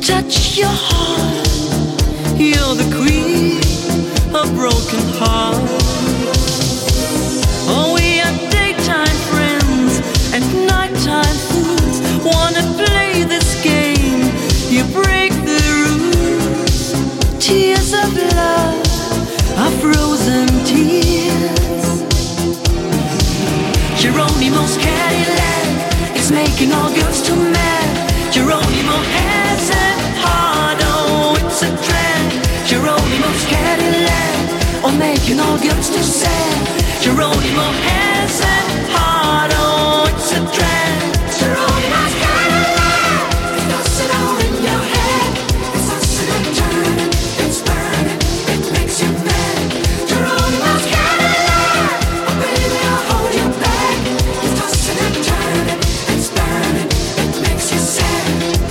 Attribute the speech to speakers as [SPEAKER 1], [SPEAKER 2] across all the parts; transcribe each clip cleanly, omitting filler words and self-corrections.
[SPEAKER 1] touch your heart. You're the queen of broken hearts. Oh, we are daytime friends and nighttime fools. Wanna play this game? You break the rules. Tears of love are frozen tears. Geronimo's Cadillac is making all girls too mad. Geronimo has a heart, oh, it's a drag. Geronimo's Cadillac, oh, making all girls too sad. Geronimo has a heart, oh, it's a drag. Geronimo's Cadillac, it does it all in your head. It's tossing and turning, it's burning, it makes you mad. Geronimo's Cadillac, oh baby, I'll hold you back. It's tossing and turning, it's burning, it makes you sad.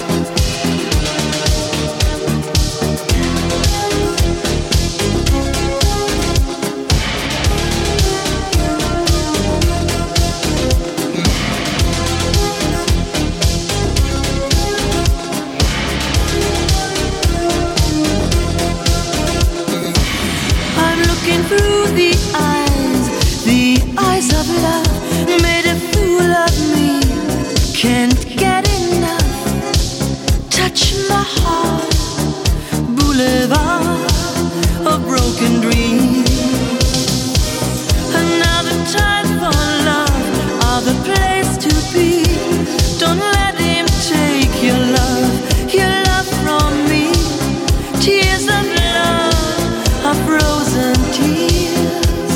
[SPEAKER 1] Through the eyes of love, made a fool of me. Can't get enough. Touch my heart, boulevard of broken dreams. Another time for love, other place to be. Don't let him take your love from me. Tears of love are frozen tears.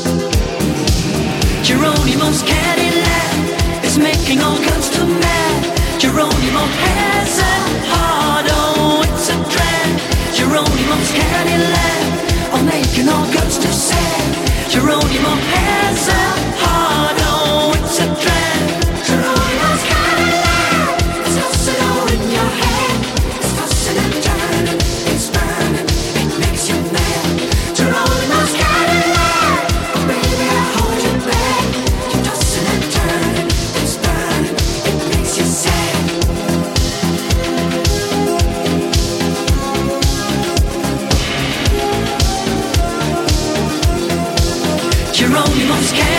[SPEAKER 1] Geronimo's Cadillac is making all girls too mad. Geronimo has a heart, oh, it's a drag. Geronimo's Cadillac, oh, making all girls too sad. Geronimo has a heart, oh, it's a drag. Geronimo's Cadillac, it's tossing all in your head. It's tossing and turning, it's burning, it makes you mad. Geronimo's Cadillac, oh baby, I'll hold you back. You're tossing and turning, it's burning, it makes you sad. Geronimo's Cadillac.